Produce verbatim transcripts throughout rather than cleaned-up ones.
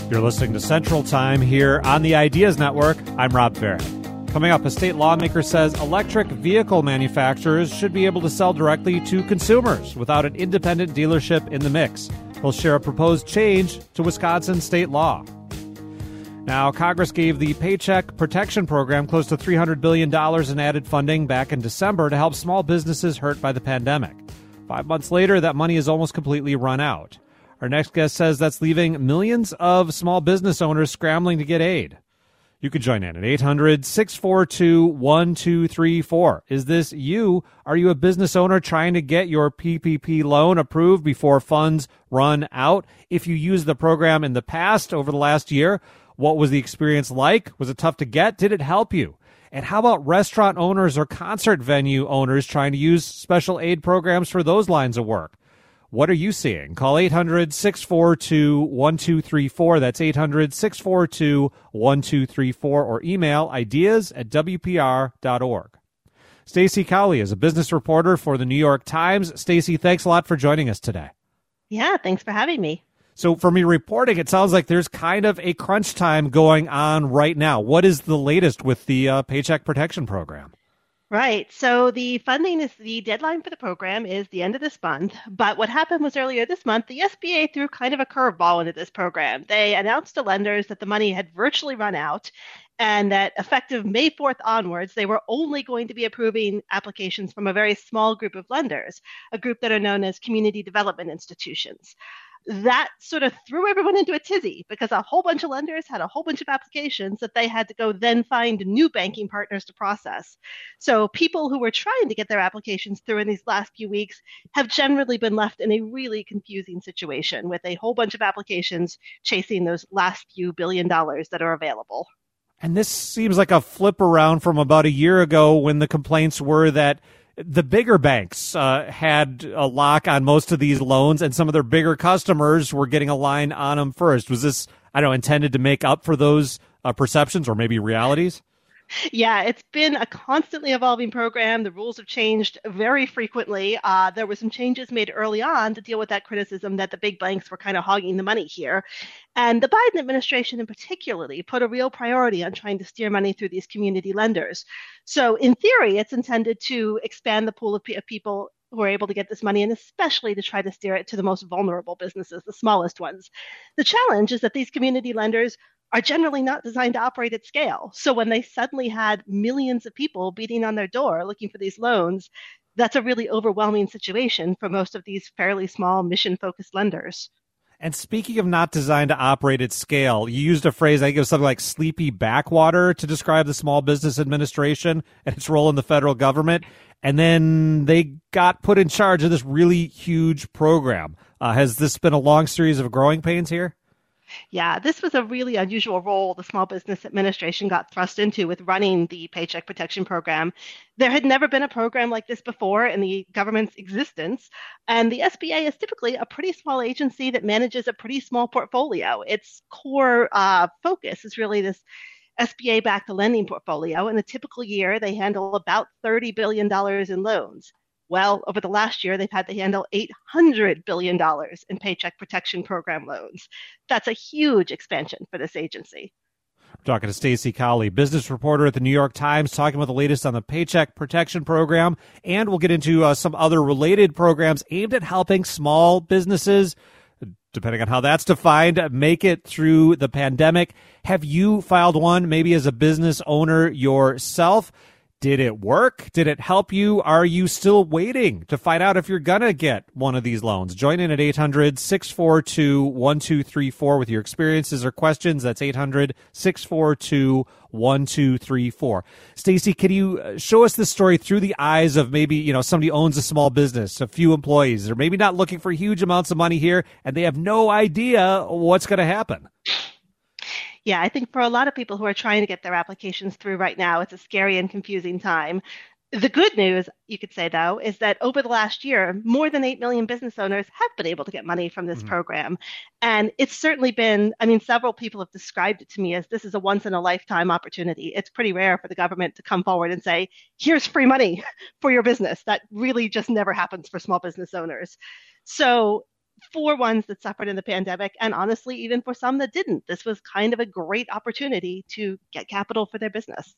You're listening to Central Time here on the Ideas Network. I'm Rob Farah. Coming up, a state lawmaker says electric vehicle manufacturers should be able to sell directly to consumers without an independent dealership in the mix. We'll share a proposed change to Wisconsin state law. Now, Congress gave the Paycheck Protection Program close to three hundred billion dollars in added funding back in December to help small businesses hurt by the pandemic. Five months later, that money is almost completely run out. Our next guest says that's leaving millions of small business owners scrambling to get aid. You can join in at eight hundred, six four two, one two three four. Is this you? Are you a business owner trying to get your P P P loan approved before funds run out? If you used the program in the past, over the last year, what was the experience like? Was it tough to get? Did it help you? And how about restaurant owners or concert venue owners trying to use special aid programs for those lines of work? What are you seeing? Call eight hundred, six four two, one two three four. That's eight hundred, six four two, one two three four, or email ideas at w p r dot org. Stacey Cowley is a business reporter for the New York Times. Stacey, thanks a lot for joining us today. Yeah, thanks for having me. So from your reporting, it sounds like there's kind of a crunch time going on right now. What is the latest with the uh, Paycheck Protection Program? Right. So the funding is the deadline for the program is the end of this month. But what happened was earlier this month, the S B A threw kind of a curveball into this program. They announced to lenders that the money had virtually run out and that effective May fourth onwards, they were only going to be approving applications from a very small group of lenders, a group that are known as community development institutions. That sort of threw everyone into a tizzy because a whole bunch of lenders had a whole bunch of applications that they had to go then find new banking partners to process. So people who were trying to get their applications through in these last few weeks have generally been left in a really confusing situation with a whole bunch of applications chasing those last few billion dollars that are available. And this seems like a flip around from about a year ago when the complaints were that the bigger banks uh, had a lock on most of these loans, and some of their bigger customers were getting a line on them first. Was this, I don't know, intended to make up for those uh, perceptions or maybe realities? Yeah, it's been a constantly evolving program. The rules have changed very frequently. Uh, there were some changes made early on to deal with that criticism that the big banks were kind of hogging the money here. And the Biden administration in particularly put a real priority on trying to steer money through these community lenders. So in theory, it's intended to expand the pool of, p- of people who are able to get this money, and especially to try to steer it to the most vulnerable businesses, the smallest ones. The challenge is that these community lenders are generally not designed to operate at scale. So when they suddenly had millions of people beating on their door looking for these loans, that's a really overwhelming situation for most of these fairly small mission-focused lenders. And speaking of not designed to operate at scale, you used a phrase, I think it was something like sleepy backwater to describe the Small Business Administration and its role in the federal government. And then they got put in charge of this really huge program. Uh, has this been a long series of growing pains here? Yeah, this was a really unusual role the Small Business Administration got thrust into with running the Paycheck Protection Program. There had never been a program like this before in the government's existence, and the S B A is typically a pretty small agency that manages a pretty small portfolio. Its core uh, focus is really this S B A-backed lending portfolio. In a typical year, they handle about thirty billion dollars in loans. Well, over the last year, they've had to handle eight hundred billion dollars in Paycheck Protection Program loans. That's a huge expansion for this agency. We're talking to Stacey Cowley, business reporter at the New York Times, talking about the latest on the Paycheck Protection Program. And we'll get into uh, some other related programs aimed at helping small businesses, depending on how that's defined, make it through the pandemic. Have you filed one, maybe as a business owner yourself? Did it work? Did it help you? Are you still waiting to find out if you're going to get one of these loans? Join in at eight hundred, six four two, one two three four with your experiences or questions. That's eight hundred, six four two, one two three four. Stacey, can you show us this story through the eyes of maybe, you know, somebody owns a small business, a few employees. They're maybe not looking for huge amounts of money here, and they have no idea what's going to happen. Yeah, I think for a lot of people who are trying to get their applications through right now, it's a scary and confusing time. The good news, you could say, though, is that over the last year, more than eight million business owners have been able to get money from this mm-hmm. program. And it's certainly been, I mean, several people have described it to me as this is a once in a lifetime opportunity. It's pretty rare for the government to come forward and say, here's free money for your business. That really just never happens for small business owners. So for ones that suffered in the pandemic, and honestly, even for some that didn't. This was kind of a great opportunity to get capital for their business.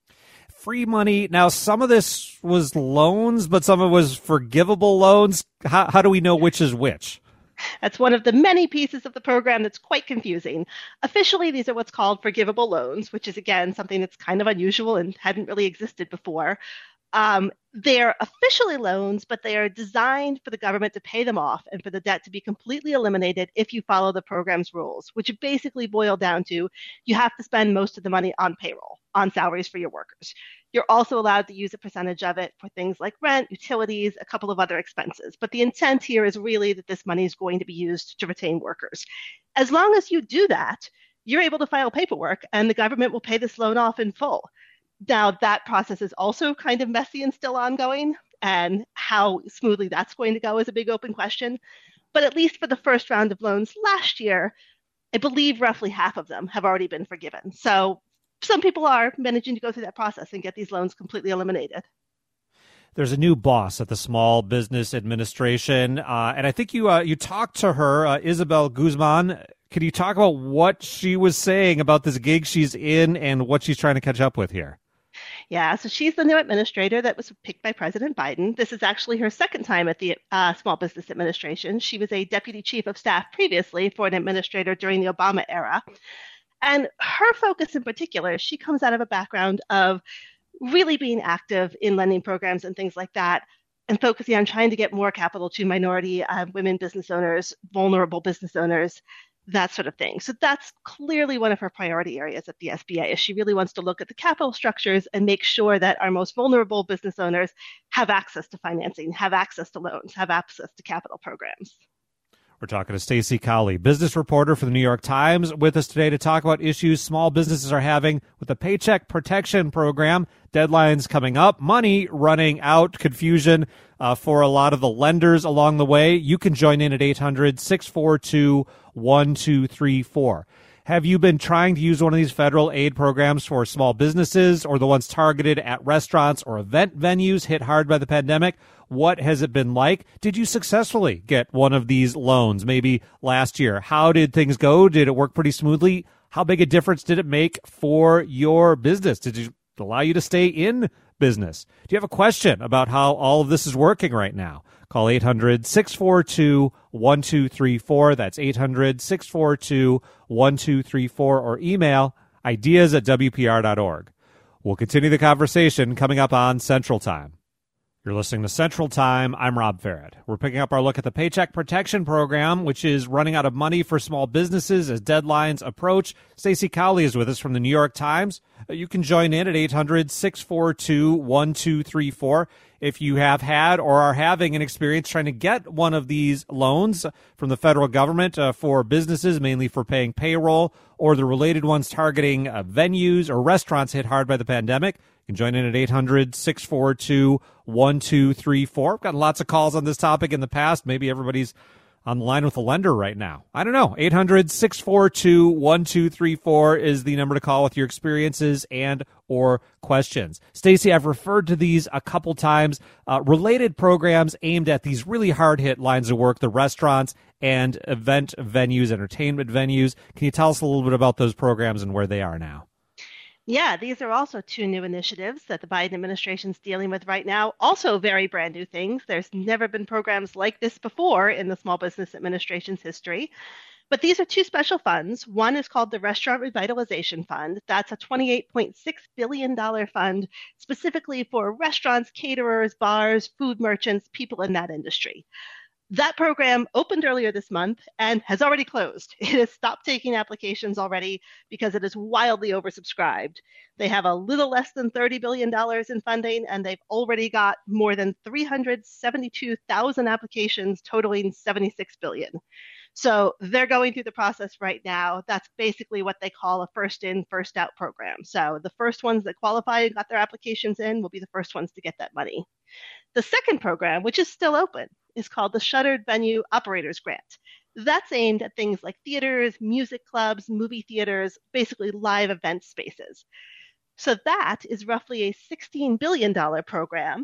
Free money. Now, some of this was loans, but some of it was forgivable loans. How, how do we know which is which? That's one of the many pieces of the program that's quite confusing. Officially, these are what's called forgivable loans, which is, again, something that's kind of unusual and hadn't really existed before. Um, they're officially loans, but they are designed for the government to pay them off and for the debt to be completely eliminated if you follow the program's rules, which basically boil down to you have to spend most of the money on payroll, on salaries for your workers. You're also allowed to use a percentage of it for things like rent, utilities, a couple of other expenses. But the intent here is really that this money is going to be used to retain workers. As long as you do that, you're able to file paperwork and the government will pay this loan off in full. Now, that process is also kind of messy and still ongoing, and how smoothly that's going to go is a big open question. But at least for the first round of loans last year, I believe roughly half of them have already been forgiven. So some people are managing to go through that process and get these loans completely eliminated. There's a new boss at the Small Business Administration, uh, and I think you uh, you talked to her, uh, Isabel Guzman. Could you talk about what she was saying about this gig she's in and what she's trying to catch up with here? Yeah, so she's the new administrator that was picked by President Biden. This is actually her second time at the uh, Small Business Administration. She was a deputy chief of staff previously for an administrator during the Obama era. And her focus in particular, she comes out of a background of really being active in lending programs and things like that, and focusing on trying to get more capital to minority uh, women business owners, vulnerable business owners, that sort of thing. So that's clearly one of her priority areas at the S B A, is she really wants to look at the capital structures and make sure that our most vulnerable business owners have access to financing, have access to loans, have access to capital programs. We're talking to Stacey Cowley, business reporter for the New York Times, with us today to talk about issues small businesses are having with the Paycheck Protection Program. Deadlines coming up, money running out, confusion uh, for a lot of the lenders along the way. You can join in at eight hundred, six four two, one two three four. Have you been trying to use one of these federal aid programs for small businesses, or the ones targeted at restaurants or event venues hit hard by the pandemic? What has it been like? Did you successfully get one of these loans maybe last year? How did things go? Did it work pretty smoothly? How big a difference did it make for your business? Did it allow you to stay in business? Do you have a question about how all of this is working right now? Call eight hundred, six four two, one two three four. That's eight hundred, six four two, one two three four, or email ideas at w p r dot org. We'll continue the conversation coming up on Central Time. You're listening to Central Time. I'm Rob Farrett. We're picking up our look at the Paycheck Protection Program, which is running out of money for small businesses as deadlines approach. Stacey Cowley is with us from the New York Times. You can join in at eight hundred, six four two, one two three four if you have had or are having an experience trying to get one of these loans from the federal government uh, for businesses, mainly for paying payroll, or the related ones targeting uh, venues or restaurants hit hard by the pandemic. You can join in at eight hundred, six four two, one two three four. I've gotten lots of calls on this topic in the past. Maybe everybody's on the line with a lender right now. I don't know. eight hundred, six four two, one two three four is the number to call with your experiences and or questions. Stacey, I've referred to these a couple times. Uh, related programs aimed at these really hard-hit lines of work, the restaurants and event venues, entertainment venues. Can you tell us a little bit about those programs and where they are now? Yeah, these are also two new initiatives that the Biden administration is dealing with right now. Also very brand new things. There's never been programs like this before in the Small Business Administration's history. But these are two special funds. One is called the Restaurant Revitalization Fund. That's a twenty-eight point six billion dollars fund specifically for restaurants, caterers, bars, food merchants, people in that industry. That program opened earlier this month and has already closed. It has stopped taking applications already because it is wildly oversubscribed. They have a little less than thirty billion dollars in funding, and they've already got more than three hundred seventy-two thousand applications totaling seventy-six billion dollars. So they're going through the process right now. That's basically what they call a first in, first out program. So the first ones that qualify and got their applications in will be the first ones to get that money. The second program, which is still open, is called the Shuttered Venue Operators Grant. That's aimed at things like theaters, music clubs, movie theaters, basically live event spaces. So that is roughly a sixteen billion dollars program.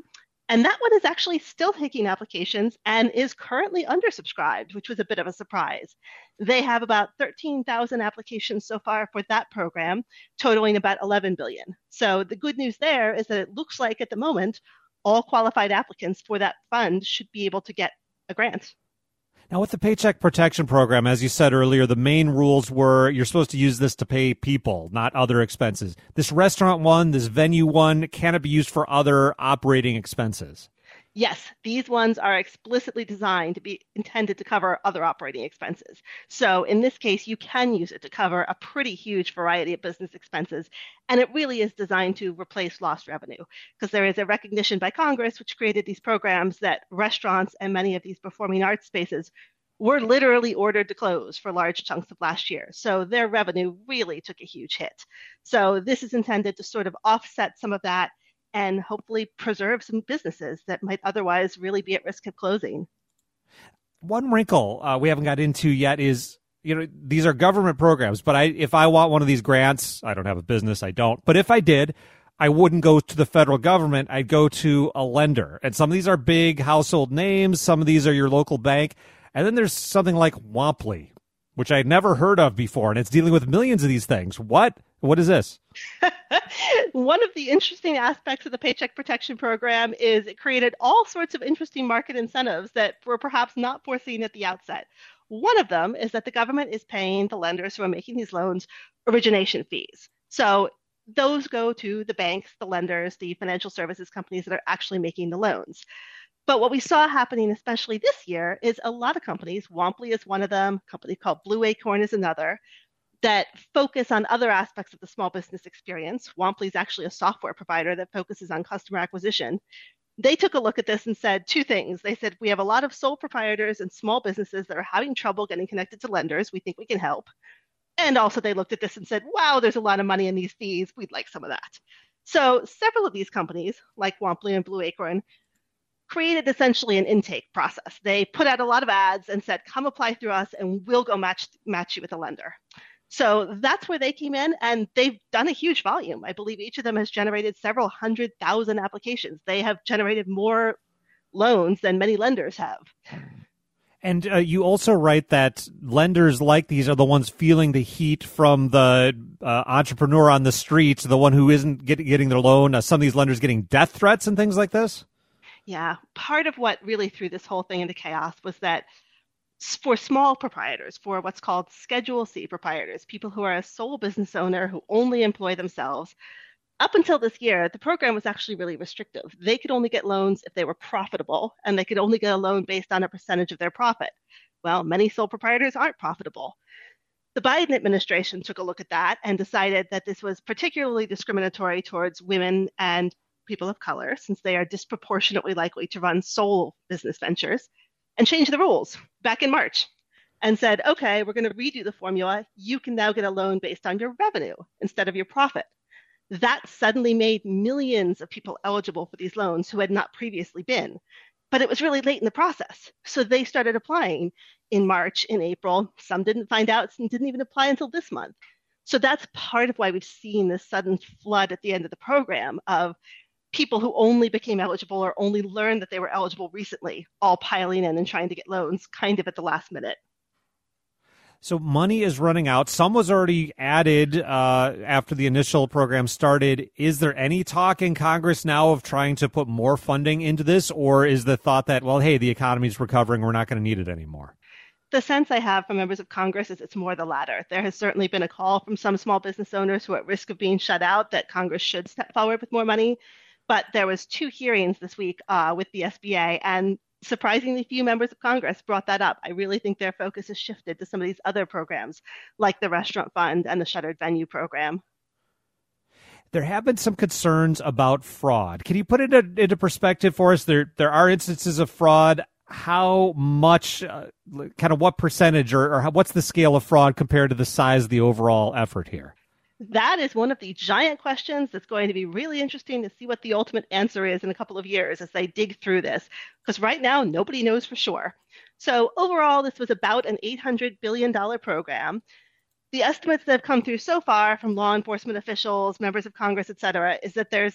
And that one is actually still taking applications and is currently undersubscribed, which was a bit of a surprise. They have about thirteen thousand applications so far for that program, totaling about eleven billion. So the good news there is that it looks like at the moment, all qualified applicants for that fund should be able to get a grant. Now, with the Paycheck Protection Program, as you said earlier, the main rules were you're supposed to use this to pay people, not other expenses. This restaurant one, this venue one, can it be used for other operating expenses? Yes, these ones are explicitly designed to be intended to cover other operating expenses. So in this case, you can use it to cover a pretty huge variety of business expenses. And it really is designed to replace lost revenue because there is a recognition by Congress, which created these programs, that restaurants and many of these performing arts spaces were literally ordered to close for large chunks of last year. So their revenue really took a huge hit. So this is intended to sort of offset some of that and hopefully preserve some businesses that might otherwise really be at risk of closing. One wrinkle uh, we haven't got into yet is, you know, these are government programs, but I, if I want one of these grants, I don't have a business, I don't. But if I did, I wouldn't go to the federal government. I'd go to a lender. And some of these are big household names. Some of these are your local bank. And then there's something like Womply, which I had never heard of before, and it's dealing with millions of these things. What? What is this? One of the interesting aspects of the Paycheck Protection Program is it created all sorts of interesting market incentives that were perhaps not foreseen at the outset. One of them is that the government is paying the lenders who are making these loans origination fees. So those go to the banks, the lenders, the financial services companies that are actually making the loans. But what we saw happening, especially this year, is a lot of companies, Womply is one of them, a company called Blue Acorn is another, that focus on other aspects of the small business experience. Womply is actually a software provider that focuses on customer acquisition. They took a look at this and said two things. They said, we have a lot of sole proprietors and small businesses that are having trouble getting connected to lenders. We think we can help. And also they looked at this and said, wow, there's a lot of money in these fees. We'd like some of that. So several of these companies, like Womply and Blue Acorn, created essentially an intake process. They put out a lot of ads and said, come apply through us and we'll go match, match you with a lender. So that's where they came in, and they've done a huge volume. I believe each of them has generated several hundred thousand applications. They have generated more loans than many lenders have. And uh, you also write that lenders like these are the ones feeling the heat from the uh, entrepreneur on the streets, the one who isn't get, getting their loan. Uh, some of these lenders getting death threats and things like this? Yeah, part of what really threw this whole thing into chaos was that for small proprietors, for what's called Schedule C proprietors, people who are a sole business owner who only employ themselves, up until this year, the program was actually really restrictive. They could only get loans if they were profitable, and they could only get a loan based on a percentage of their profit. Well, many sole proprietors aren't profitable. The Biden administration took a look at that and decided that this was particularly discriminatory towards women and people of color, since they are disproportionately likely to run sole business ventures, and changed the rules back in March and said, okay, we're going to redo the formula. You can now get a loan based on your revenue instead of your profit. That suddenly made millions of people eligible for these loans who had not previously been. But it was really late in the process. So they started applying in March, in April. Some didn't find out and didn't even apply until this month. So that's part of why we've seen this sudden flood at the end of the program of people who only became eligible or only learned that they were eligible recently, all piling in and trying to get loans kind of at the last minute. So money is running out. Some was already added uh, after the initial program started. Is there any talk in Congress now of trying to put more funding into this, or is the thought that, well, hey, the economy's recovering, we're not going to need it anymore? The sense I have from members of Congress is it's more the latter. There has certainly been a call from some small business owners who are at risk of being shut out that Congress should step forward with more money. But there was two hearings this week uh, with the S B A, and surprisingly few members of Congress brought that up. I really think their focus has shifted to some of these other programs, like the Restaurant Fund and the Shuttered Venue Program. There have been some concerns about fraud. Can you put it into perspective for us? There, there are instances of fraud. How much, uh, kind of what percentage, or, or how, what's the scale of fraud compared to the size of the overall effort here? That is one of the giant questions that's going to be really interesting to see what the ultimate answer is in a couple of years as they dig through this, because right now nobody knows for sure. So overall, this was about an eight hundred billion dollars program. The estimates that have come through so far from law enforcement officials, members of Congress, et cetera, is that there's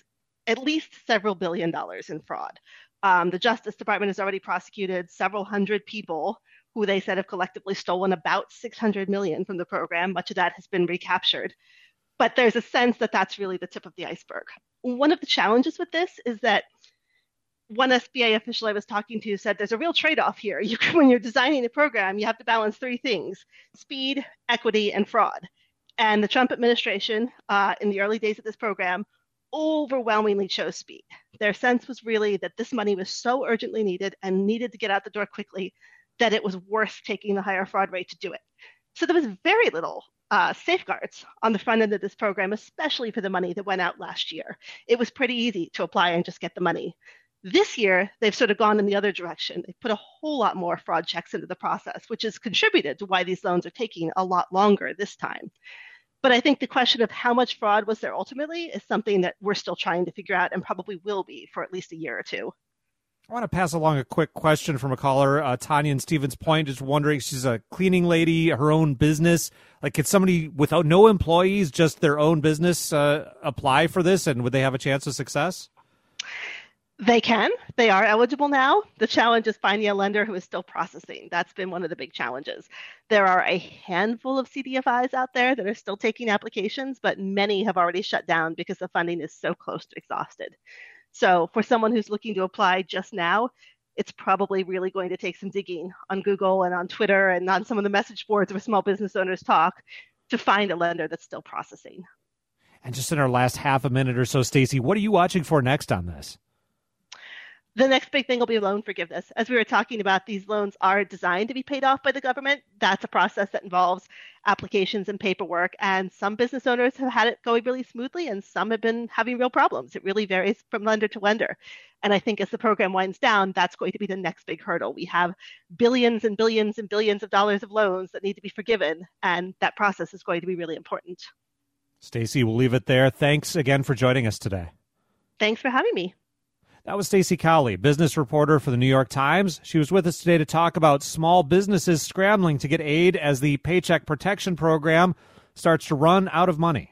at least several billion dollars in fraud. Um, the Justice Department has already prosecuted several hundred people who they said have collectively stolen about six hundred million dollars from the program. Much of that has been recaptured. But there's a sense that that's really the tip of the iceberg. One of the challenges with this is that one S B A official I was talking to said there's a real trade-off here. You, when you're designing a program, you have to balance three things: speed, equity, and fraud. And the Trump administration, uh, in the early days of this program, overwhelmingly chose speed. Their sense was really that this money was so urgently needed and needed to get out the door quickly that it was worth taking the higher fraud rate to do it. So there was very little uh, safeguards on the front end of this program, especially for the money that went out last year. It was pretty easy to apply and just get the money. This year, they've sort of gone in the other direction. They've put a whole lot more fraud checks into the process, which has contributed to why these loans are taking a lot longer this time. But I think the question of how much fraud was there ultimately is something that we're still trying to figure out and probably will be for at least a year or two. I want to pass along a quick question from a caller, uh, Tanya in Stevens Point, just wondering, she's a cleaning lady, her own business. Like, could somebody without no employees, just their own business, uh, apply for this, and would they have a chance of success? They can. They are eligible now. The challenge is finding a lender who is still processing. That's been one of the big challenges. There are a handful of C D F Is out there that are still taking applications, but many have already shut down because the funding is so close to exhausted. So for someone who's looking to apply just now, it's probably really going to take some digging on Google and on Twitter and on some of the message boards where small business owners talk to find a lender that's still processing. And just in our last half a minute or so, Stacey, what are you watching for next on this? The next big thing will be loan forgiveness. As we were talking about, these loans are designed to be paid off by the government. That's a process that involves applications and paperwork. And some business owners have had it going really smoothly, and some have been having real problems. It really varies from lender to lender. And I think as the program winds down, that's going to be the next big hurdle. We have billions and billions and billions of dollars of loans that need to be forgiven, and that process is going to be really important. Stacey, we'll leave it there. Thanks again for joining us today. Thanks for having me. That was Stacey Cowley, business reporter for the New York Times. She was with us today to talk about small businesses scrambling to get aid as the Paycheck Protection Program starts to run out of money.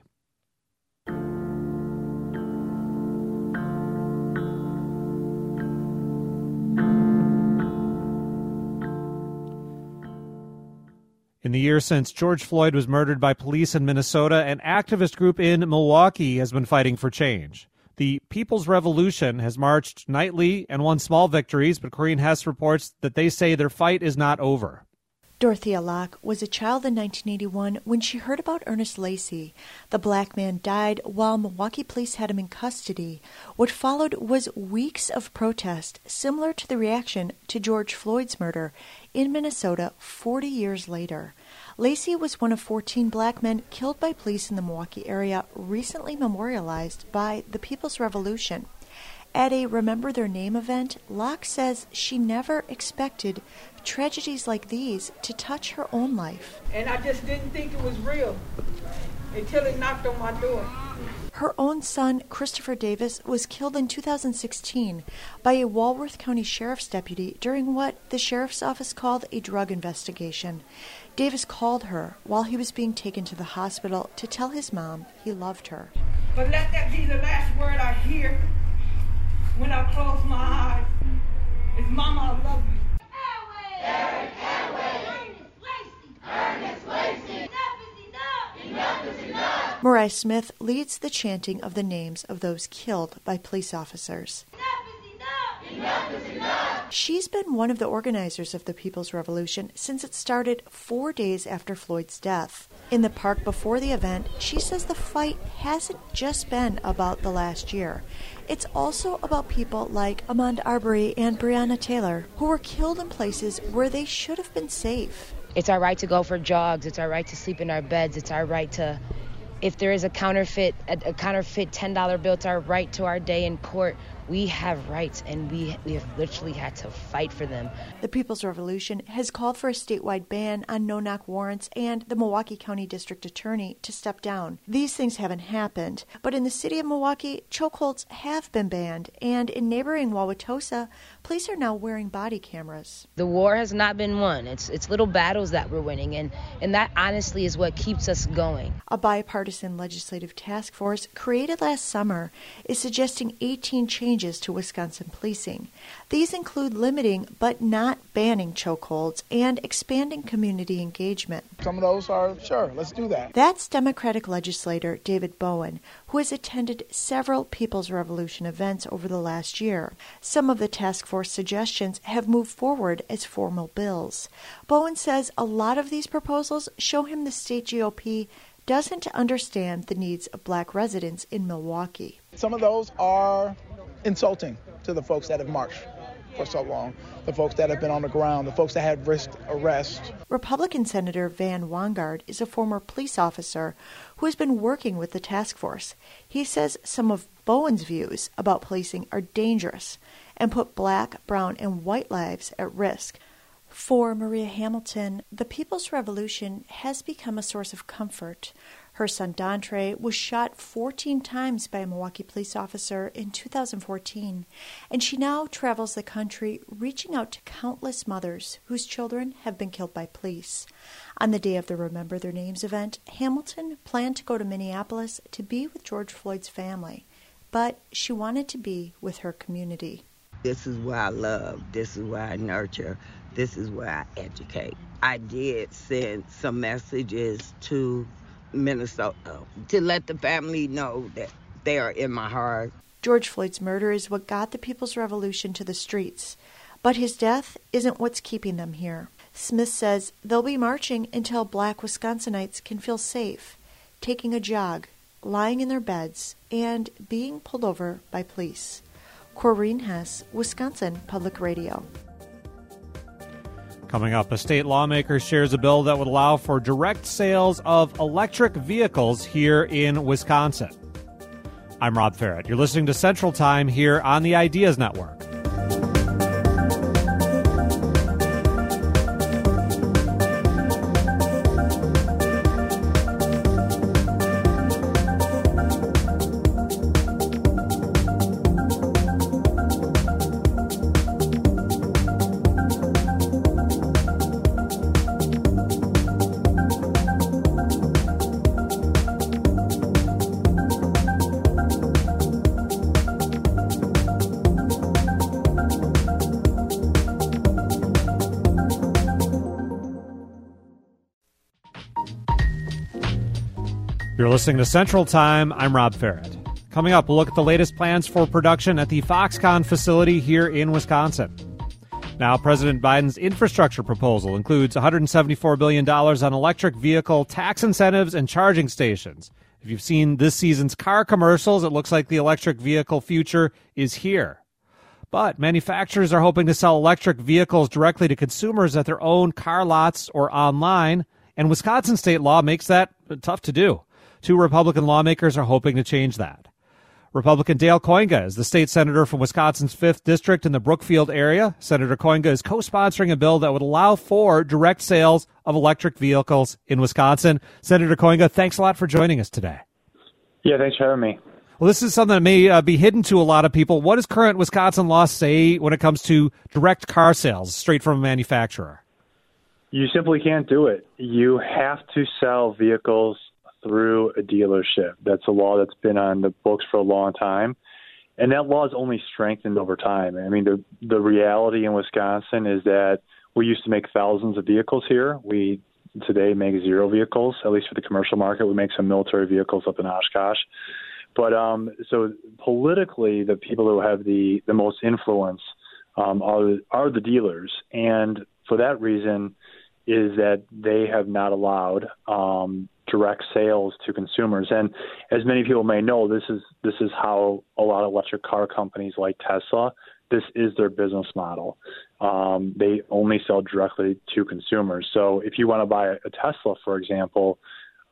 In the year since George Floyd was murdered by police in Minnesota, an activist group in Milwaukee has been fighting for change. The People's Revolution has marched nightly and won small victories, but Corrine Hess reports that they say their fight is not over. Dorothea Locke was a child in nineteen eighty-one when she heard about Ernest Lacy. The black man died while Milwaukee police had him in custody. What followed was weeks of protest, similar to the reaction to George Floyd's murder in Minnesota forty years later. Lacy was one of fourteen black men killed by police in the Milwaukee area, recently memorialized by the People's Revolution. At a Remember Their Name event, Locke says she never expected tragedies like these to touch her own life. And I just didn't think it was real until it knocked on my door. Her own son, Christopher Davis, was killed in two thousand sixteen by a Walworth County Sheriff's deputy during what the Sheriff's Office called a drug investigation. Davis called her while he was being taken to the hospital to tell his mom he loved her. But let that be the last word I hear when I close my eyes. It's Mama, I love you. Eric Elway. Ernest Lacy. Ernest Lacy. Enough is enough. Enough is enough. Mariah Smith leads the chanting of the names of those killed by police officers. Enough is enough. Enough is enough. She's been one of the organizers of the People's Revolution since it started four days after Floyd's death. In the park before the event, she says the fight hasn't just been about the last year. It's also about people like Ahmaud Arbery and Breonna Taylor, who were killed in places where they should have been safe. It's our right to go for jogs. It's our right to sleep in our beds. It's our right to, if there is a counterfeit, a, a counterfeit ten dollar bill, it's our right to our day in court We have rights, and we, we have literally had to fight for them. The People's Revolution has called for a statewide ban on no-knock warrants and the Milwaukee County District Attorney to step down. These things haven't happened, but in the city of Milwaukee, chokeholds have been banned, and in neighboring Wauwatosa, police are now wearing body cameras. The war has not been won. It's it's little battles that we're winning, and, and that honestly is what keeps us going. A bipartisan legislative task force created last summer is suggesting eighteen changes to Wisconsin policing. These include limiting but not banning chokeholds and expanding community engagement. Some of those are, sure, let's do that. That's Democratic legislator David Bowen, who has attended several People's Revolution events over the last year. Some of the task force suggestions have moved forward as formal bills. Bowen says a lot of these proposals show him the state G O P doesn't understand the needs of black residents in Milwaukee. Some of those are insulting to the folks that have marched for so long, the folks that have been on the ground, the folks that have risked arrest. Republican Senator Van Wangard is a former police officer who has been working with the task force. He says some of Bowen's views about policing are dangerous and put black, brown, and white lives at risk. For Maria Hamilton, the People's Revolution has become a source of comfort. Her son Dontre was shot fourteen times by a Milwaukee police officer in two thousand fourteen, and she now travels the country reaching out to countless mothers whose children have been killed by police. On the day of the Remember Their Names event, Hamilton planned to go to Minneapolis to be with George Floyd's family, but she wanted to be with her community. This is where I love, this is where I nurture, this is where I educate. I did send some messages to Minnesota to let the family know that they are in my heart. George Floyd's murder is what got the People's Revolution to the streets, but his death isn't what's keeping them here. Smith says they'll be marching until black Wisconsinites can feel safe, taking a jog, lying in their beds, and being pulled over by police. Corrine Hess, Wisconsin Public Radio. Coming up, a state lawmaker shares a bill that would allow for direct sales of electric vehicles here in Wisconsin. I'm Rob Ferret. You're listening to Central Time here on the Ideas Network. You're listening to Central Time. I'm Rob Ferret. Coming up, we'll look at the latest plans for production at the Foxconn facility here in Wisconsin. Now, President Biden's infrastructure proposal includes one hundred seventy-four billion dollars on electric vehicle tax incentives and charging stations. If you've seen this season's car commercials, it looks like the electric vehicle future is here. But manufacturers are hoping to sell electric vehicles directly to consumers at their own car lots or online, and Wisconsin state law makes that tough to do. Two Republican lawmakers are hoping to change that. Republican Dale Koinga is the state senator from Wisconsin's fifth District in the Brookfield area. Senator Koinga is co-sponsoring a bill that would allow for direct sales of electric vehicles in Wisconsin. Senator Koinga, thanks a lot for joining us today. Yeah, thanks for having me. Well, this is something that may uh, be hidden to a lot of people. What does current Wisconsin law say when it comes to direct car sales straight from a manufacturer? You simply can't do it. You have to sell vehicles through a dealership. That's a law that's been on the books for a long time. And that law is only strengthened over time. I mean, the the reality in Wisconsin is that we used to make thousands of vehicles here. We today make zero vehicles, at least for the commercial market. We make some military vehicles up in Oshkosh. But um, so politically, the people who have the, the most influence um, are, are the dealers. And for that reason is that they have not allowed um, direct sales to consumers. And as many people may know, this is this is how a lot of electric car companies like Tesla, this is their business model. Um, they only sell directly to consumers. So if you want to buy a Tesla, for example,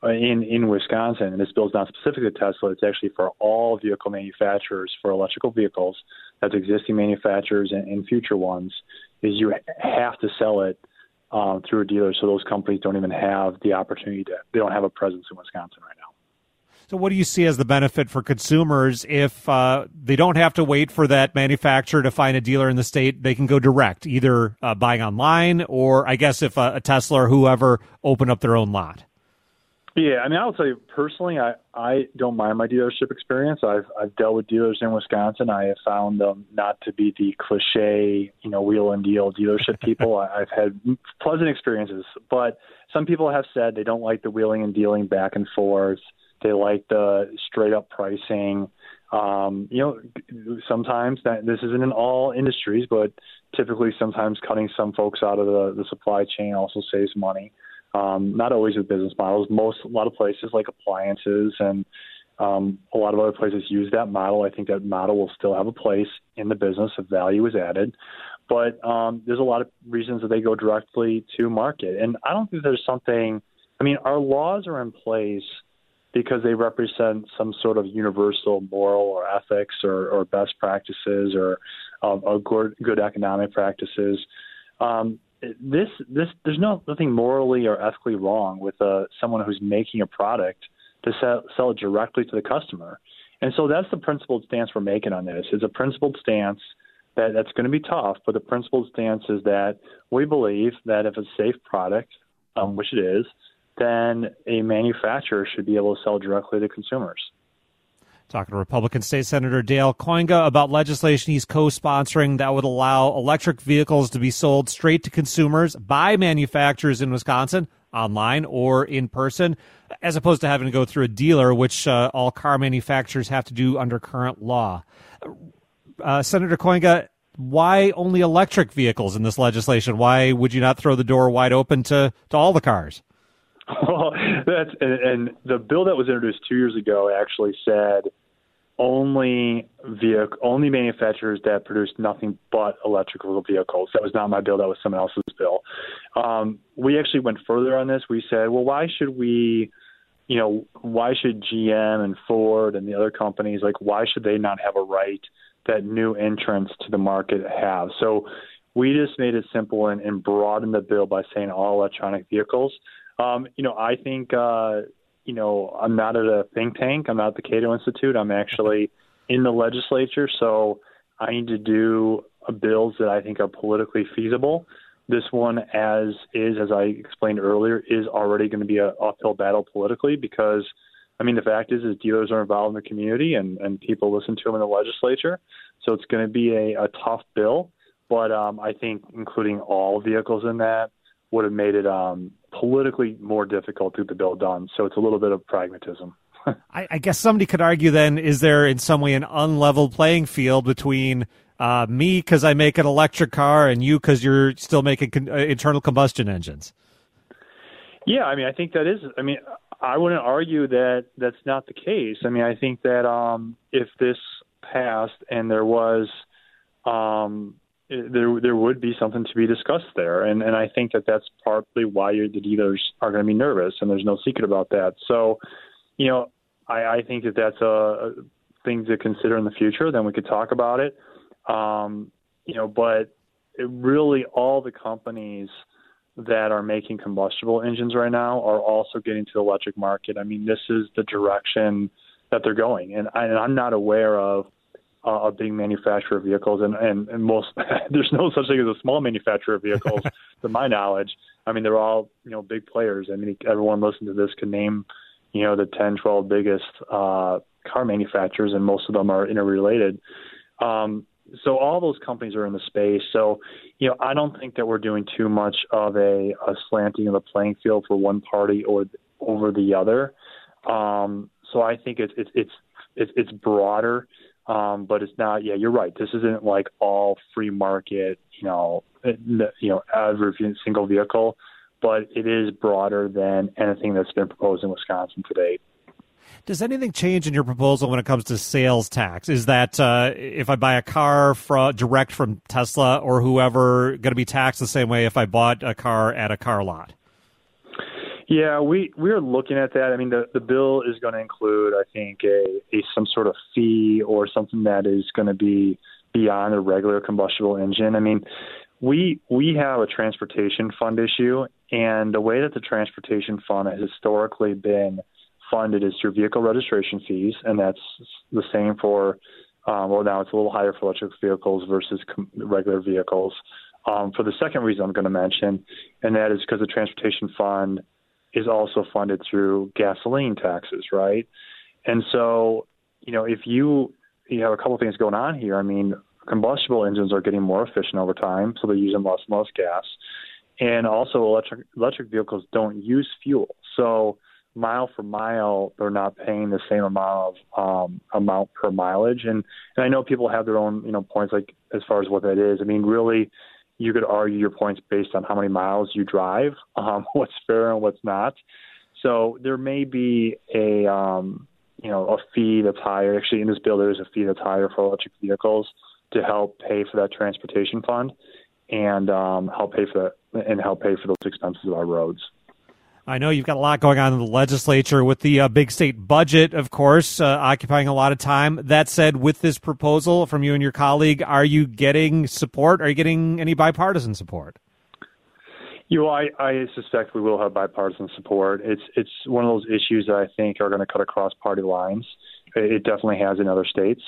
in, in Wisconsin, and this bill is not specific to Tesla, it's actually for all vehicle manufacturers for electrical vehicles, that's existing manufacturers and, and future ones, is you have to sell it um, through a dealer, so those companies don't even have the opportunity to, they don't have a presence in Wisconsin right now. So what do you see as the benefit for consumers if uh, they don't have to wait for that manufacturer to find a dealer in the state? They can go direct, either uh, buying online or I guess if a, a Tesla or whoever open up their own lot. Yeah, I mean, I'll tell you personally, I, I don't mind my dealership experience. I've I've dealt with dealers in Wisconsin. I have found them not to be the cliche, you know, wheel and deal dealership people. I, I've had pleasant experiences, but some people have said they don't like the wheeling and dealing back and forth. They like the straight up pricing. Um, you know, sometimes that this isn't in all industries, but typically sometimes cutting some folks out of the, the supply chain also saves money. Um, not always with business models. Most, a lot of places like appliances and um, a lot of other places use that model. I think that model will still have a place in the business if value is added. But um, there's a lot of reasons that they go directly to market. And I don't think there's something, I mean, our laws are in place because they represent some sort of universal moral or ethics or, or best practices or, um, or good, good economic practices. Um, this, this, there's no, nothing morally or ethically wrong with uh, someone who's making a product to sell, sell it directly to the customer. And so that's the principled stance we're making on this. It's a principled stance that, that's going to be tough, but the principled stance is that we believe that if it's a safe product, um, which it is, then a manufacturer should be able to sell directly to consumers. Talking to Republican State Senator Dale Koinga about legislation he's co-sponsoring that would allow electric vehicles to be sold straight to consumers by manufacturers in Wisconsin, online or in person, as opposed to having to go through a dealer, which uh, all car manufacturers have to do under current law. Uh, Senator Koinga, why only electric vehicles in this legislation? Why would you not throw the door wide open to, to all the cars? Well, that's and, and the bill that was introduced two years ago actually said only vehicle, only manufacturers that produce nothing but electrical vehicles. That was not my bill. That was someone else's bill. Um, we actually went further on this. We said, well, why should we, you know, why should G M and Ford and the other companies, like, why should they not have a right that new entrants to the market have? So we just made it simple and, and broadened the bill by saying all electronic vehicles. Um, you know, I think, uh, you know, I'm not at a think tank. I'm not at the Cato Institute. I'm actually in the legislature. So I need to do uh, bills that I think are politically feasible. This one, as is, as I explained earlier, is already going to be an uphill battle politically because, I mean, the fact is, is dealers are involved in the community and, and people listen to them in the legislature. So it's going to be a, a tough bill. But um, I think including all vehicles in that would have made it um, politically more difficult to get the bill done. So it's a little bit of pragmatism. I, I guess somebody could argue then, is there in some way an unlevel playing field between uh, me because I make an electric car and you because you're still making con- uh, internal combustion engines? Yeah, I mean, I think that is, I mean, I wouldn't argue that that's not the case. I mean, I think that um, if this passed and there was um, there there would be something to be discussed there. And, and I think that that's partly why you're, the dealers are going to be nervous, and there's no secret about that. So, you know, I, I think that that's a, a thing to consider in the future. Then we could talk about it. Um, you know, but it really all the companies that are making combustible engines right now are also getting to the electric market. I mean, this is the direction that they're going. And, I, and I'm not aware of Uh, a big manufacturer of vehicles, and, and, and most there's no such thing as a small manufacturer of vehicles, to my knowledge. I mean, they're all, you know, big players. I mean, everyone listening to this can name, you know, the ten, twelve biggest uh, car manufacturers, and most of them are interrelated. Um, so all those companies are in the space. So, you know, I don't think that we're doing too much of a, a slanting of the playing field for one party or over the other. Um, so I think it's it's it's it's, it's broader. Um, but it's not, yeah, you're right. This isn't like all free market, you know, you know, every single vehicle, but it is broader than anything that's been proposed in Wisconsin to date. Does anything change in your proposal when it comes to sales tax? Is that uh, if I buy a car from, direct from Tesla or whoever, going to be taxed the same way if I bought a car at a car lot? Yeah, we, we are looking at that. I mean, the, the bill is going to include, I think, a, a some sort of fee or something that is going to be beyond a regular combustible engine. I mean, we we have a transportation fund issue, and the way that the transportation fund has historically been funded is through vehicle registration fees, and that's the same for, um, well, now it's a little higher for electric vehicles versus com- regular vehicles. Um, for the second reason I'm going to mention, and that is because the transportation fund is also funded through gasoline taxes, right? And so, you know, if you you have a couple of things going on here, I mean, combustible engines are getting more efficient over time, so they're using less and less gas. And also electric electric vehicles don't use fuel. So mile for mile, they're not paying the same amount of um, amount per mileage. And, and I know people have their own, you know, points like as far as what that is. I mean, really, you could argue your points based on how many miles you drive, um, what's fair and what's not. So there may be a, um, you know, a fee that's higher. Actually, in this bill, there is a fee that's higher for electric vehicles to help pay for that transportation fund and um, help pay for that and help pay for those expenses of our roads. I know you've got a lot going on in the legislature with the uh, big state budget, of course, uh, occupying a lot of time. That said, with this proposal from you and your colleague, are you getting support? Are you getting any bipartisan support? You know, I, I suspect we will have bipartisan support. It's it's one of those issues that I think are going to cut across party lines. It definitely has in other states.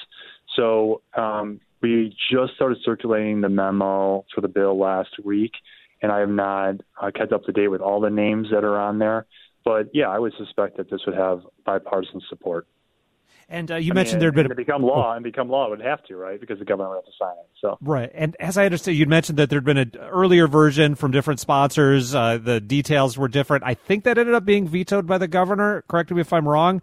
So um, we just started circulating the memo for the bill last week, and I have not uh, kept up to date with all the names that are on there. But, yeah, I would suspect that this would have bipartisan support. And uh, you I mentioned mean, there'd been to become law, oh. and become law would have to, right, because the governor would have to sign it. So right. And as I understand, you'd mentioned that there'd been an earlier version from different sponsors. Uh, the details were different. I think that ended up being vetoed by the governor. Correct me if I'm wrong.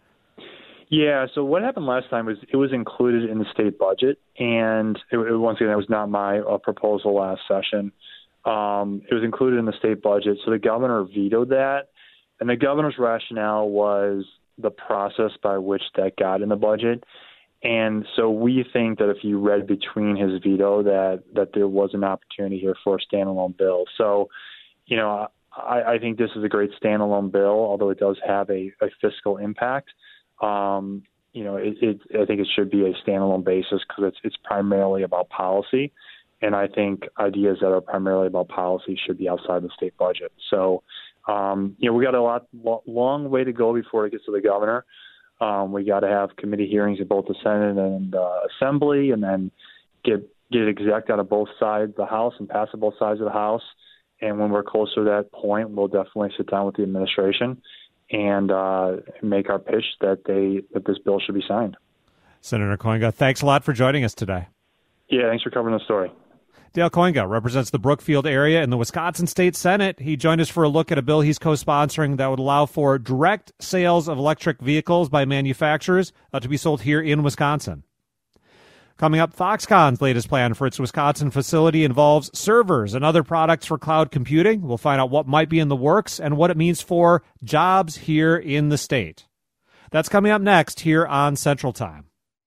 Yeah, so what happened last time was it was included in the state budget, and it, it, once again, that was not my uh, proposal last session. Um, it was included in the state budget, so the governor vetoed that, and the governor's rationale was the process by which that got in the budget. And so we think that if you read between his veto, that, that there was an opportunity here for a standalone bill. So, you know, I, I think this is a great standalone bill, although it does have a, a fiscal impact. Um, you know, it, it, I think it should be a standalone basis because it's it's primarily about policy, and I think ideas that are primarily about policy should be outside the state budget. So, um, you know, we got a lot long way to go before it gets to the governor. Um, we got to have committee hearings in both the Senate and uh, Assembly, and then get get it exec out of both sides of the House and pass it both sides of the House. And when we're closer to that point, we'll definitely sit down with the administration and uh, make our pitch that they that this bill should be signed. Senator Koinga, thanks a lot for joining us today. Yeah, thanks for covering the story. Dale Koinga represents the Brookfield area in the Wisconsin State Senate. He joined us for a look at a bill he's co-sponsoring that would allow for direct sales of electric vehicles by manufacturers uh, to be sold here in Wisconsin. Coming up, Foxconn's latest plan for its Wisconsin facility involves servers and other products for cloud computing. We'll find out what might be in the works and what it means for jobs here in the state. That's coming up next here on Central Time.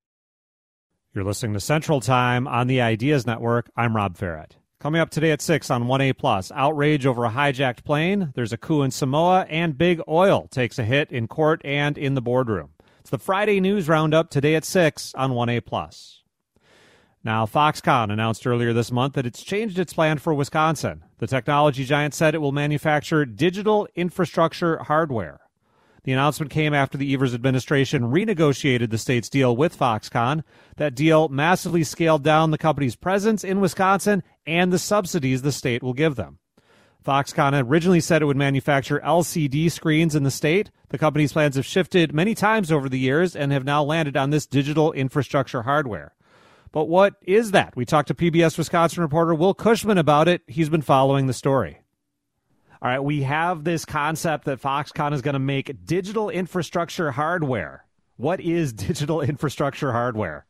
You're listening to Central Time on the Ideas Network. I'm Rob Farrett. Coming up today at six on one A plus, outrage over a hijacked plane. There's a coup in Samoa, and big oil takes a hit in court and in the boardroom. It's the Friday News Roundup today at six on one A plus. Now, Foxconn announced earlier this month that it's changed its plan for Wisconsin. The technology giant said it will manufacture digital infrastructure hardware. The announcement came after the Evers administration renegotiated the state's deal with Foxconn. That deal massively scaled down the company's presence in Wisconsin and the subsidies the state will give them. Foxconn originally said it would manufacture L C D screens in the state. The company's plans have shifted many times over the years and have now landed on this digital infrastructure hardware. But what is that? We talked to P B S Wisconsin reporter Will Cushman about it. He's been following the story. All right, we have this concept that Foxconn is going to make digital infrastructure hardware. What is digital infrastructure hardware?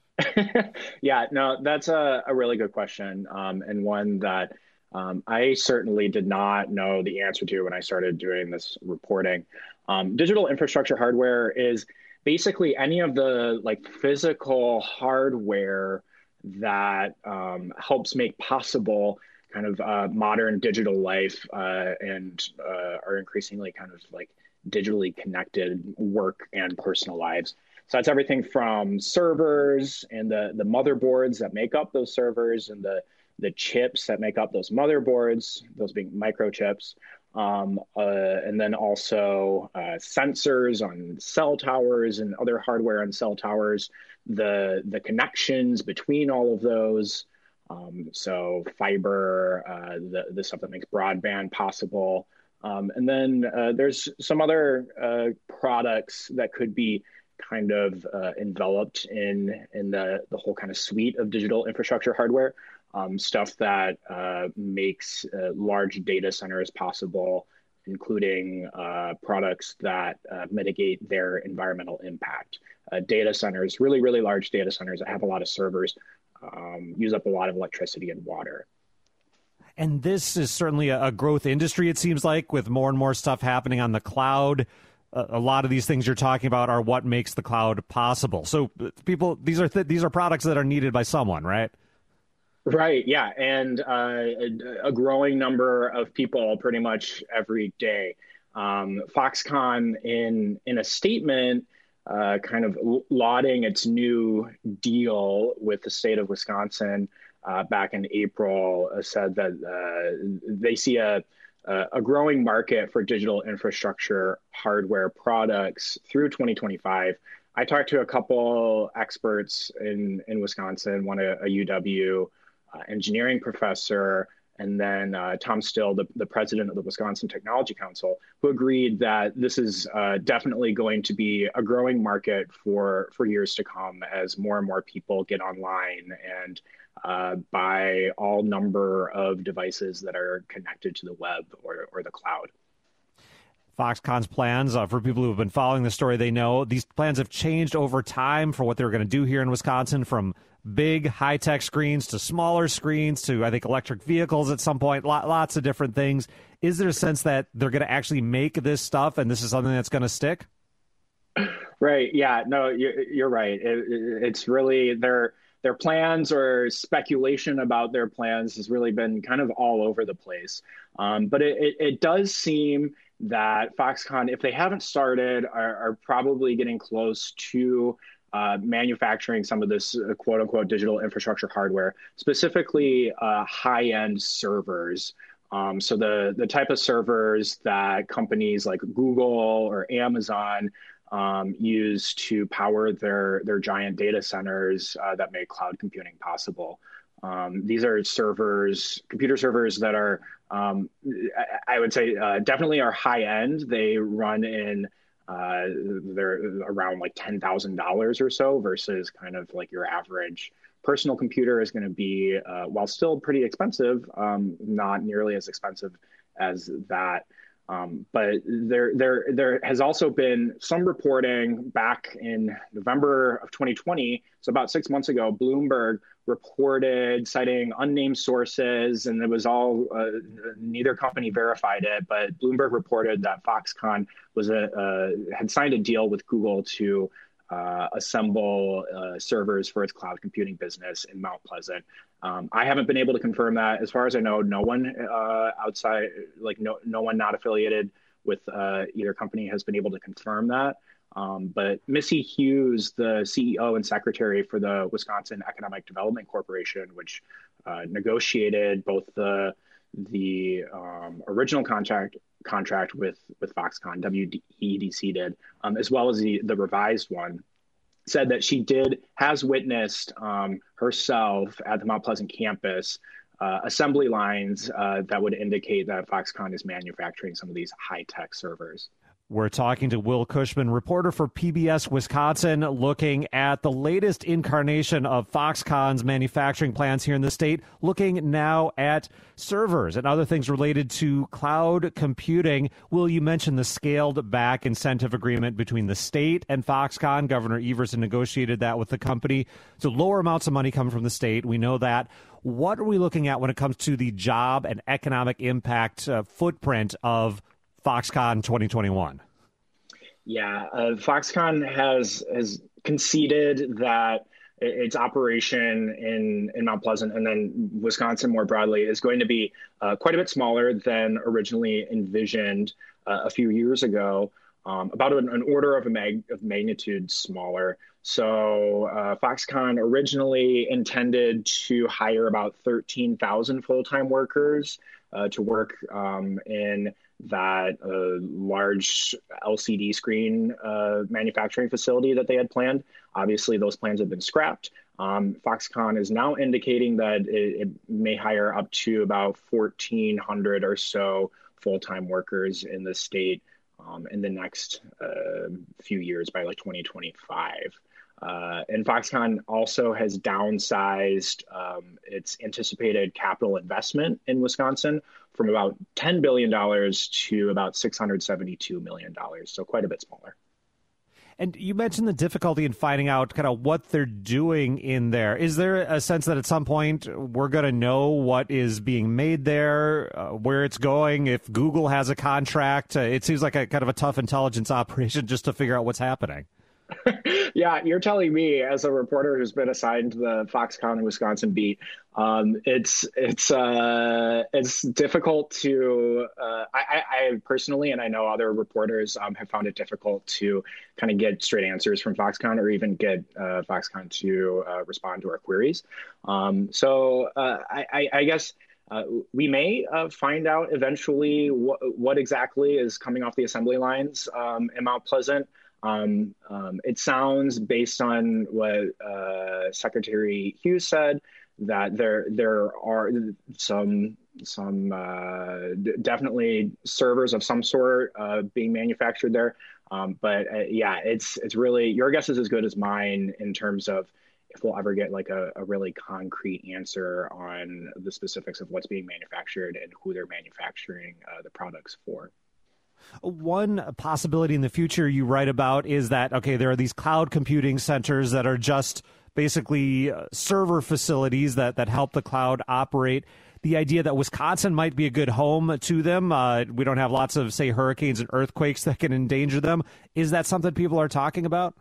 Yeah, no, that's a, a really good question, um, and one that um, I certainly did not know the answer to when I started doing this reporting. Um, digital infrastructure hardware is basically any of the like physical hardware that um, helps make possible kind of uh, modern digital life uh, and uh, are increasingly kind of like digitally connected work and personal lives. So that's everything from servers and the, the motherboards that make up those servers and the, the chips that make up those motherboards, those being microchips. Um, uh, and then also uh, sensors on cell towers and other hardware on cell towers, the, the connections between all of those. Um, so fiber, uh, the, the stuff that makes broadband possible. Um, and then uh, there's some other uh, products that could be kind of uh, enveloped in in the, the whole kind of suite of digital infrastructure hardware, um, stuff that uh, makes uh, large data centers possible, including uh, products that uh, mitigate their environmental impact. Uh, data centers, really, really large data centers that have a lot of servers, um, use up a lot of electricity and water. And this is certainly a, a growth industry, it seems like, with more and more stuff happening on the cloud. Uh, a lot of these things you're talking about are what makes the cloud possible. So people, these are th- these are products that are needed by someone, right? Right. Yeah. And uh, a, a growing number of people pretty much every day. Um, Foxconn, in in a statement, uh, kind of lauding its new deal with the state of Wisconsin uh, back in April, uh, said that uh, they see a, a growing market for digital infrastructure hardware products through twenty twenty-five. I talked to a couple experts in, in Wisconsin, one a, a U W uh, engineering professor, and then uh, Tom Still, the, the president of the Wisconsin Technology Council, who agreed that this is uh, definitely going to be a growing market for, for years to come as more and more people get online and uh, buy all number of devices that are connected to the web or, or the cloud. Foxconn's plans, uh, for people who have been following the story, they know these plans have changed over time for what they were going to do here in Wisconsin, from big high-tech screens to smaller screens to, I think, electric vehicles at some point, lot, lots of different things. Is there a sense that they're going to actually make this stuff and this is something that's going to stick? Right. Yeah, no, you're, you're right. It, it's really their their plans or speculation about their plans has really been kind of all over the place. Um, but it, it, it does seem that Foxconn, if they haven't started, are, are probably getting close to uh, manufacturing some of this uh, quote unquote digital infrastructure hardware, specifically uh, high-end servers. Um, so the, the type of servers that companies like Google or Amazon um, use to power their, their giant data centers uh, that make cloud computing possible. Um, these are servers, computer servers that are, um, I, I would say, uh, definitely are high end. They run in, uh, they're around like ten thousand dollars or so versus kind of like your average personal computer is going to be, uh, while still pretty expensive, um, not nearly as expensive as that. Um, but there, there, there has also been some reporting back in November of twenty twenty. So about six months ago, Bloomberg reported, citing unnamed sources, and it was all, uh, neither company verified it, but Bloomberg reported that Foxconn was a, uh, had signed a deal with Google to uh, assemble uh, servers for its cloud computing business in Mount Pleasant. Um, I haven't been able to confirm that. As far as I know, no one uh, outside, like no, no one not affiliated with uh, either company has been able to confirm that. Um, but Missy Hughes, the C E O and secretary for the Wisconsin Economic Development Corporation, which uh, negotiated both the the um, original contract contract with with Foxconn, W E D C did, um, as well as the the revised one, said that she did has witnessed um, herself at the Mount Pleasant campus uh, assembly lines uh, that would indicate that Foxconn is manufacturing some of these high-tech servers. We're talking to Will Cushman, reporter for P B S Wisconsin, looking at the latest incarnation of Foxconn's manufacturing plans here in the state, looking now at servers and other things related to cloud computing. Will, you mentioned the scaled-back incentive agreement between the state and Foxconn. Governor Everson negotiated that with the company. So lower amounts of money come from the state. We know that. What are we looking at when it comes to the job and economic impact uh, footprint of Foxconn twenty twenty-one? Yeah, uh, Foxconn has has conceded that its operation in, in Mount Pleasant and then Wisconsin more broadly is going to be uh, quite a bit smaller than originally envisioned uh, a few years ago, um, about an, an order of a mag- of magnitude smaller. So uh, Foxconn originally intended to hire about thirteen thousand full-time workers uh, to work um, in that uh, large L C D screen uh, manufacturing facility that they had planned. Obviously, those plans have been scrapped. Um, Foxconn is now indicating that it, it may hire up to about fourteen hundred or so full-time workers in the state um, in the next uh, few years by like twenty twenty-five. Uh, and Foxconn also has downsized um, its anticipated capital investment in Wisconsin from about ten billion dollars to about six hundred seventy-two million dollars, so quite a bit smaller. And you mentioned the difficulty in finding out kind of what they're doing in there. Is there a sense that at some point we're going to know what is being made there, uh, where it's going, if Google has a contract? Uh, it seems like a kind of a tough intelligence operation just to figure out what's happening. Yeah, you're telling me as a reporter who's been assigned the Foxconn Wisconsin beat, um, it's it's uh, it's difficult to. Uh, I, I personally, and I know other reporters um, have found it difficult to kind of get straight answers from Foxconn or even get uh, Foxconn to uh, respond to our queries. Um, so uh, I, I, I guess. Uh, we may uh, find out eventually wh- what exactly is coming off the assembly lines um, in Mount Pleasant. Um, um, it sounds, based on what uh, Secretary Hughes said, that there there are some some uh, d- definitely servers of some sort uh, being manufactured there. Um, but uh, yeah, it's it's really, your guess is as good as mine in terms of if we'll ever get like a, a really concrete answer on the specifics of what's being manufactured and who they're manufacturing uh, the products for. One possibility in the future you write about is that, okay, there are these cloud computing centers that are just basically server facilities that, that help the cloud operate. The idea that Wisconsin might be a good home to them. Uh, we don't have lots of, say, hurricanes and earthquakes that can endanger them. Is that something people are talking about?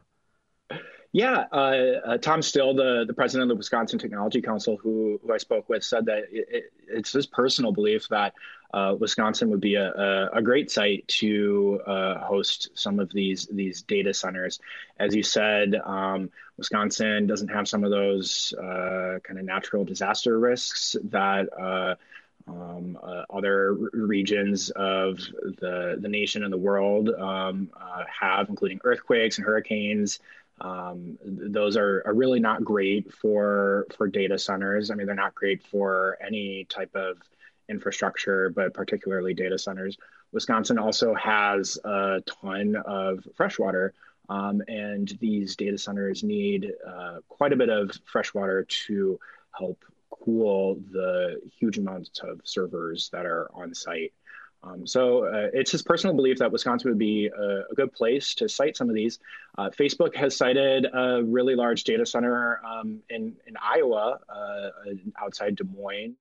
Yeah, uh, uh, Tom Still, the, the president of the Wisconsin Technology Council, who, who I spoke with, said that it, it, it's his personal belief that uh, Wisconsin would be a, a, a great site to uh, host some of these these data centers. As you said, um, Wisconsin doesn't have some of those uh, kind of natural disaster risks that uh, um, uh, other regions of the, the nation and the world um, uh, have, including earthquakes and hurricanes. Um, those are, are really not great for for data centers. I mean, they're not great for any type of infrastructure, but particularly data centers. Wisconsin also has a ton of fresh water, um, and these data centers need uh, quite a bit of fresh water to help cool the huge amounts of servers that are on site. Um, so uh, it's his personal belief that Wisconsin would be a, a good place to site some of these. Uh, Facebook has cited a really large data center um, in, in Iowa, uh, outside Des Moines.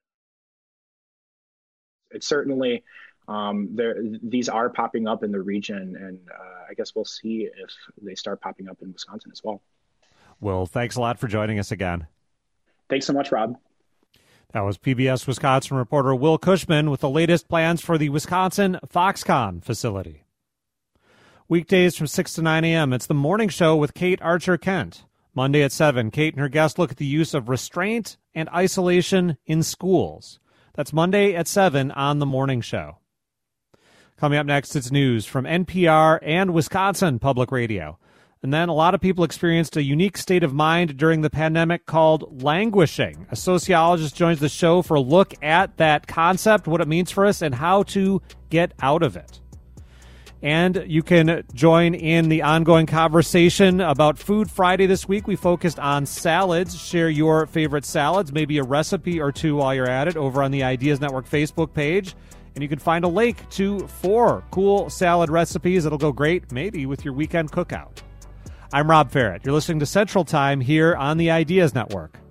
It's certainly, um, there, these are popping up in the region, and uh, I guess we'll see if they start popping up in Wisconsin as well. Well, thanks a lot for joining us again. Thanks so much, Rob. That was P B S Wisconsin reporter Will Cushman with the latest plans for the Wisconsin Foxconn facility. Weekdays from six to nine a.m., it's The Morning Show with Kate Archer-Kent. Monday at seven, Kate and her guest look at the use of restraint and isolation in schools. That's Monday at seven on The Morning Show. Coming up next, it's news from N P R and Wisconsin Public Radio. And then a lot of people experienced a unique state of mind during the pandemic called languishing. A sociologist joins the show for a look at that concept, what it means for us, and how to get out of it. And you can join in the ongoing conversation about Food Friday this week. We focused on salads. Share your favorite salads, maybe a recipe or two while you're at it, over on the Ideas Network Facebook page. And you can find a link to four cool salad recipes that'll go great, maybe, with your weekend cookout. I'm Rob Ferrett. You're listening to Central Time here on the Ideas Network.